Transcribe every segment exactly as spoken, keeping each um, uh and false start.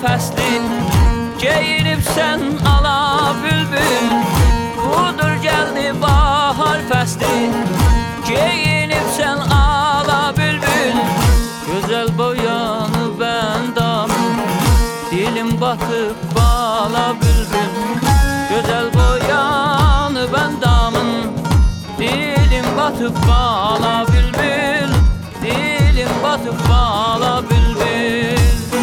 fəsli geyinibsən ala bülbül. Budur gəldi bahar fəsli geyinibsən ala bülbül. Gözəl boyanıb əndamın, dilim batıb bala bülbül. Gözəl boyanıb əndamın, dilim batıp bala bülbül. Dilim batıp bala bülbül.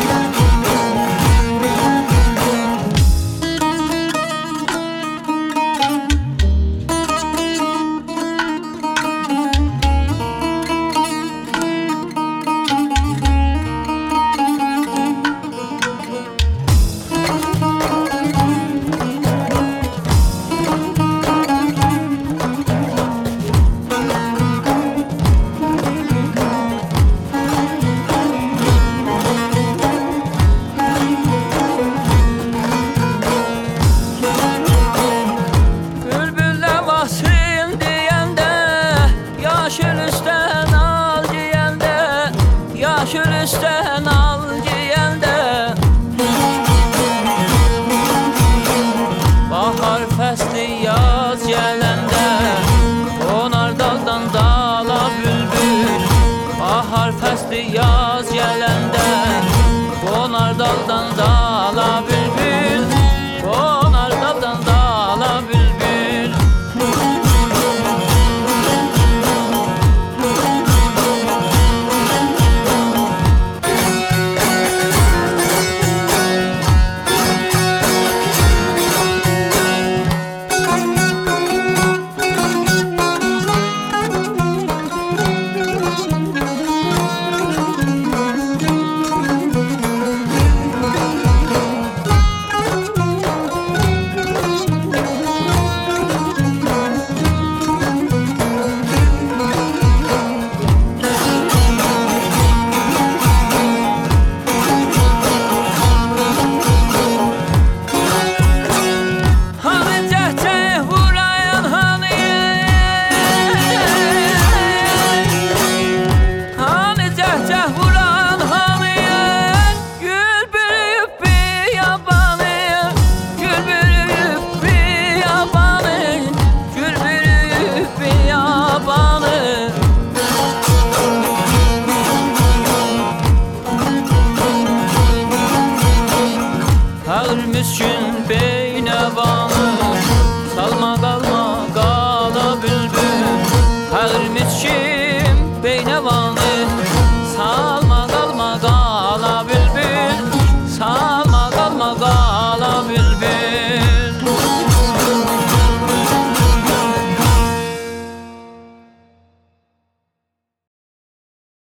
Üstten al giyende bahar fəsli yaz gəlende qonar daldan dala bülbül. Bahar fəsli yaz gəlende qonar daldan dala